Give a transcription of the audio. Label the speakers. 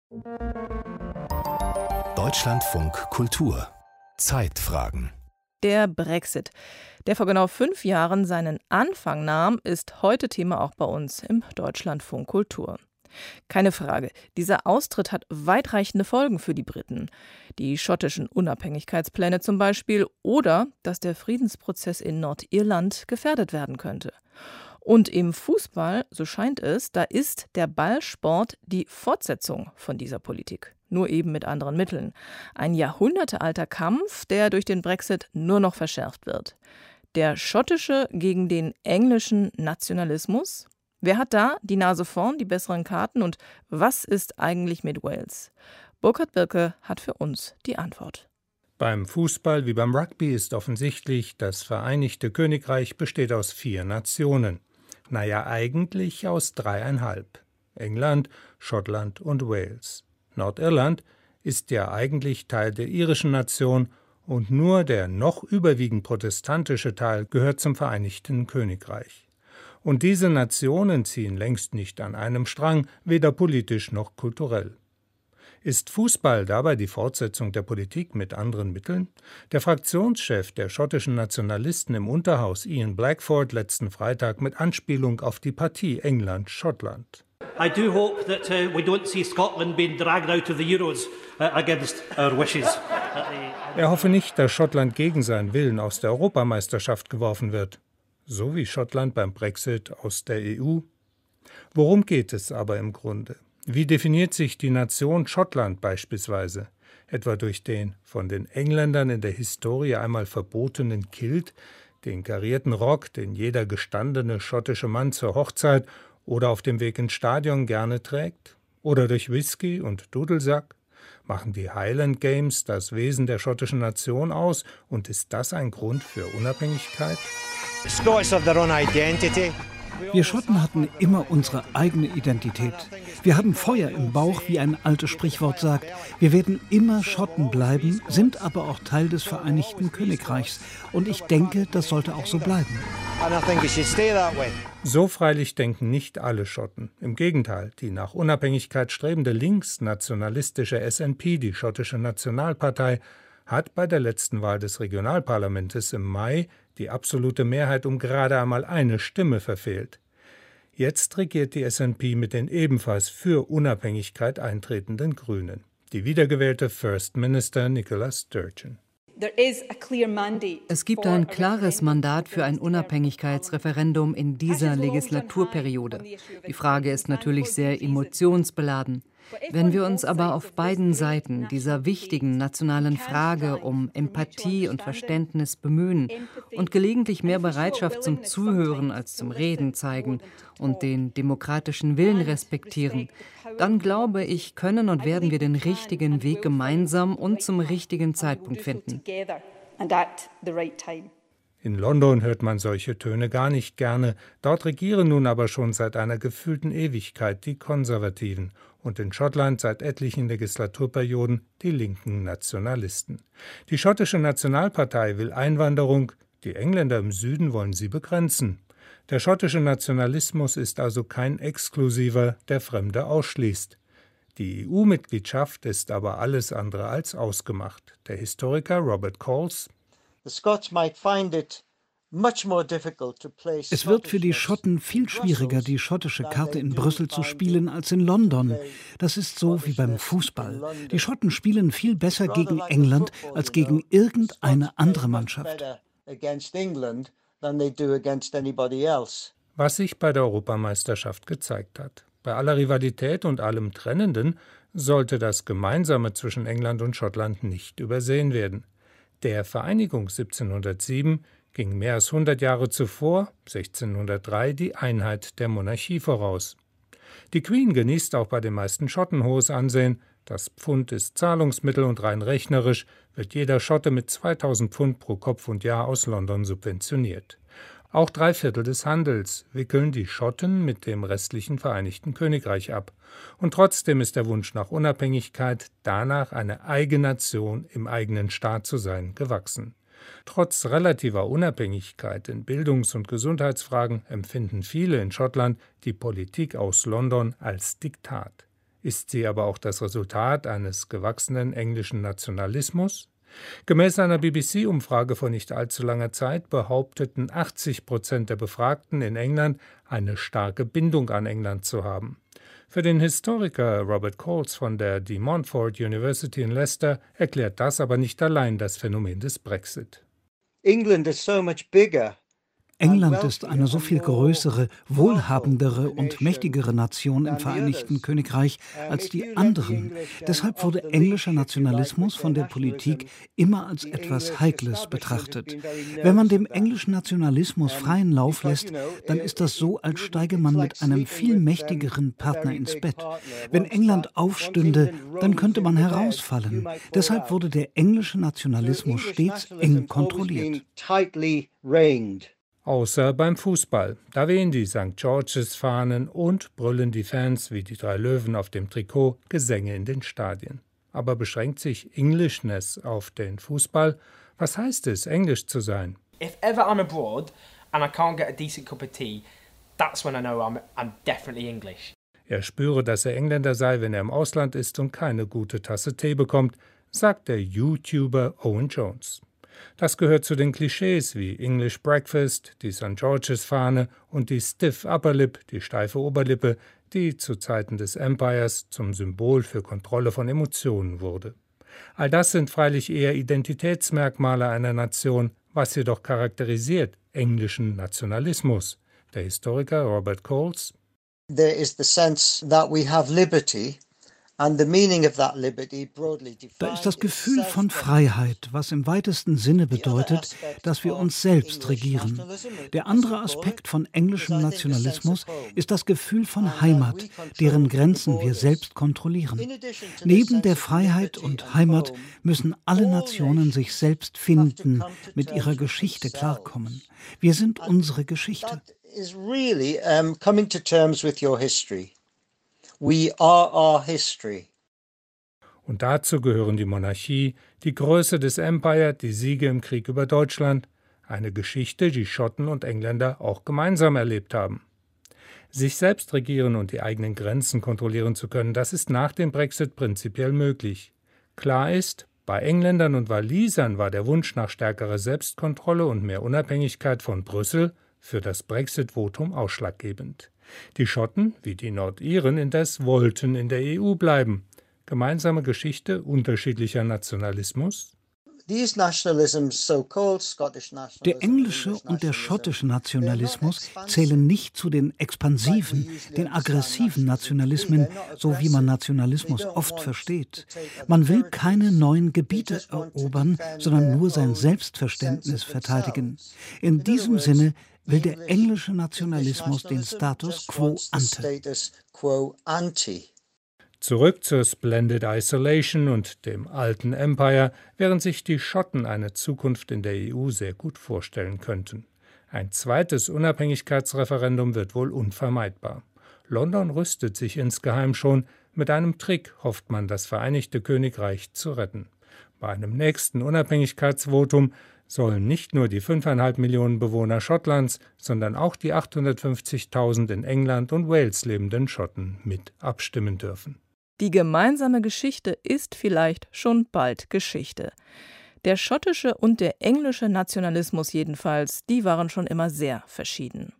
Speaker 1: Deutschlandfunk Kultur Zeitfragen.
Speaker 2: Der Brexit, der vor genau 5 Jahren seinen Anfang nahm, ist heute Thema auch bei uns im Deutschlandfunk Kultur. Keine Frage, dieser Austritt hat weitreichende Folgen für die Briten. Die schottischen Unabhängigkeitspläne zum Beispiel oder dass der Friedensprozess in Nordirland gefährdet werden könnte. Und im Fußball, so scheint es, da ist der Ballsport die Fortsetzung von dieser Politik. Nur eben mit anderen Mitteln. Ein jahrhundertealter Kampf, der durch den Brexit nur noch verschärft wird. Der schottische gegen den englischen Nationalismus. Wer hat da die Nase vorn, die besseren Karten und was ist eigentlich mit Wales? Burkhard Birke hat für uns die Antwort.
Speaker 3: Beim Fußball wie beim Rugby ist offensichtlich, das Vereinigte Königreich besteht aus 4 Nationen. Naja, eigentlich aus 3,5. England, Schottland und Wales. Nordirland ist ja eigentlich Teil der irischen Nation und nur der noch überwiegend protestantische Teil gehört zum Vereinigten Königreich. Und diese Nationen ziehen längst nicht an einem Strang, weder politisch noch kulturell. Ist Fußball dabei die Fortsetzung der Politik mit anderen Mitteln? Der Fraktionschef der schottischen Nationalisten im Unterhaus, Ian Blackford, letzten Freitag mit Anspielung auf die Partie England-Schottland.
Speaker 4: I do hope that we don't see Scotland being dragged out of the Euros against our wishes.
Speaker 3: Er hoffe nicht, dass Schottland gegen seinen Willen aus der Europameisterschaft geworfen wird. So wie Schottland beim Brexit aus der EU. Worum geht es aber im Grunde? Wie definiert sich die Nation Schottland beispielsweise? Etwa durch den von den Engländern in der Historie einmal verbotenen Kilt, den karierten Rock, den jeder gestandene schottische Mann zur Hochzeit oder auf dem Weg ins Stadion gerne trägt? Oder durch Whisky und Dudelsack? Machen die Highland Games das Wesen der schottischen Nation aus? Und ist das ein Grund für Unabhängigkeit?
Speaker 5: Scots have their own identity.
Speaker 6: Wir Schotten hatten immer unsere eigene Identität. Wir haben Feuer im Bauch, wie ein altes Sprichwort sagt. Wir werden immer Schotten bleiben, sind aber auch Teil des Vereinigten Königreichs. Und ich denke, das sollte auch so bleiben.
Speaker 3: So freilich denken nicht alle Schotten. Im Gegenteil, die nach Unabhängigkeit strebende linksnationalistische SNP, die schottische Nationalpartei, hat bei der letzten Wahl des Regionalparlamentes im Mai die absolute Mehrheit um gerade einmal eine Stimme verfehlt. Jetzt regiert die SNP mit den ebenfalls für Unabhängigkeit eintretenden Grünen. Die wiedergewählte First Minister Nicola Sturgeon.
Speaker 7: Es gibt ein klares Mandat für ein Unabhängigkeitsreferendum in dieser Legislaturperiode. Die Frage ist natürlich sehr emotionsbeladen. Wenn wir uns aber auf beiden Seiten dieser wichtigen nationalen Frage um Empathie und Verständnis bemühen und gelegentlich mehr Bereitschaft zum Zuhören als zum Reden zeigen und den demokratischen Willen respektieren, dann glaube ich, können und werden wir den richtigen Weg gemeinsam und zum richtigen Zeitpunkt finden.
Speaker 3: In London hört man solche Töne gar nicht gerne. Dort regieren nun aber schon seit einer gefühlten Ewigkeit die Konservativen und in Schottland seit etlichen Legislaturperioden die linken Nationalisten. Die schottische Nationalpartei will Einwanderung, die Engländer im Süden wollen sie begrenzen. Der schottische Nationalismus ist also kein exklusiver, der Fremde ausschließt. Die EU-Mitgliedschaft ist aber alles andere als ausgemacht. Der Historiker Robert Coles:
Speaker 6: Es wird für die Schotten viel schwieriger, die schottische Karte in Brüssel zu spielen als in London. Das ist so wie beim Fußball. Die Schotten spielen viel besser gegen England als gegen irgendeine andere Mannschaft.
Speaker 3: Was sich bei der Europameisterschaft gezeigt hat. Bei aller Rivalität und allem Trennenden sollte das Gemeinsame zwischen England und Schottland nicht übersehen werden. Der Vereinigung 1707 ging mehr als 100 Jahre zuvor, 1603, die Einheit der Monarchie voraus. Die Queen genießt auch bei den meisten Schotten hohes Ansehen. Das Pfund ist Zahlungsmittel und rein rechnerisch wird jeder Schotte mit 2000 Pfund pro Kopf und Jahr aus London subventioniert. Auch 3/4 des Handels wickeln die Schotten mit dem restlichen Vereinigten Königreich ab. Und trotzdem ist der Wunsch nach Unabhängigkeit, danach eine eigene Nation im eigenen Staat zu sein, gewachsen. Trotz relativer Unabhängigkeit in Bildungs- und Gesundheitsfragen empfinden viele in Schottland die Politik aus London als Diktat. Ist sie aber auch das Resultat eines gewachsenen englischen Nationalismus? Gemäß einer BBC-Umfrage vor nicht allzu langer Zeit behaupteten 80% der Befragten in England, eine starke Bindung an England zu haben. Für den Historiker Robert Coles von der De Montfort University in Leicester erklärt das aber nicht allein das Phänomen des Brexit.
Speaker 6: England ist eine so viel größere, wohlhabendere und mächtigere Nation im Vereinigten Königreich als die anderen. Deshalb wurde englischer Nationalismus von der Politik immer als etwas Heikles betrachtet. Wenn man dem englischen Nationalismus freien Lauf lässt, dann ist das so, als steige man mit einem viel mächtigeren Partner ins Bett. Wenn England aufstünde, dann könnte man herausfallen. Deshalb wurde der englische Nationalismus stets eng kontrolliert.
Speaker 3: Außer beim Fußball. Da wehen die St. George's Fahnen und brüllen die Fans wie die 3 Löwen auf dem Trikot Gesänge in den Stadien. Aber beschränkt sich Englishness auf den Fußball? Was heißt es, Englisch zu sein?
Speaker 8: If ever I'm abroad and I can't get a decent cup of tea, that's when I know I'm definitely English.
Speaker 3: Er spüre, dass er Engländer sei, wenn er im Ausland ist und keine gute Tasse Tee bekommt, sagt der YouTuber Owen Jones. Das gehört zu den Klischees wie English Breakfast, die St. George's Fahne und die Stiff Upper Lip, die steife Oberlippe, die zu Zeiten des Empires zum Symbol für Kontrolle von Emotionen wurde. All das sind freilich eher Identitätsmerkmale einer Nation, was jedoch charakterisiert englischen Nationalismus. Der Historiker Robert Coles:
Speaker 9: There is the sense that we have liberty.
Speaker 6: Da ist das Gefühl von Freiheit, was im weitesten Sinne bedeutet, dass wir uns selbst regieren. Der andere Aspekt von englischem Nationalismus ist das Gefühl von Heimat, deren Grenzen wir selbst kontrollieren. Neben der Freiheit und Heimat müssen alle Nationen sich selbst finden, mit ihrer Geschichte klarkommen. Wir sind unsere Geschichte.
Speaker 9: We are our history.
Speaker 3: Und dazu gehören die Monarchie, die Größe des Empire, die Siege im Krieg über Deutschland, eine Geschichte, die Schotten und Engländer auch gemeinsam erlebt haben. Sich selbst regieren und die eigenen Grenzen kontrollieren zu können, das ist nach dem Brexit prinzipiell möglich. Klar ist, bei Engländern und Walisern war der Wunsch nach stärkerer Selbstkontrolle und mehr Unabhängigkeit von Brüssel für das Brexit-Votum ausschlaggebend. Die Schotten, wie die Nordiren indes, wollten in der EU bleiben. Gemeinsame Geschichte unterschiedlicher Nationalismus?
Speaker 6: Der englische und der schottische Nationalismus zählen nicht zu den expansiven, den aggressiven Nationalismen, so wie man Nationalismus oft versteht. Man will keine neuen Gebiete erobern, sondern nur sein Selbstverständnis verteidigen. In diesem Sinne will der englische Nationalismus den Status quo ante.
Speaker 3: Zurück zur Splendid Isolation und dem alten Empire, während sich die Schotten eine Zukunft in der EU sehr gut vorstellen könnten. Ein zweites Unabhängigkeitsreferendum wird wohl unvermeidbar. London rüstet sich insgeheim schon. Mit einem Trick hofft man, das Vereinigte Königreich zu retten. Bei einem nächsten Unabhängigkeitsvotum sollen nicht nur die 5,5 Millionen Bewohner Schottlands, sondern auch die 850.000 in England und Wales lebenden Schotten mit abstimmen dürfen.
Speaker 2: Die gemeinsame Geschichte ist vielleicht schon bald Geschichte. Der schottische und der englische Nationalismus jedenfalls, die waren schon immer sehr verschieden.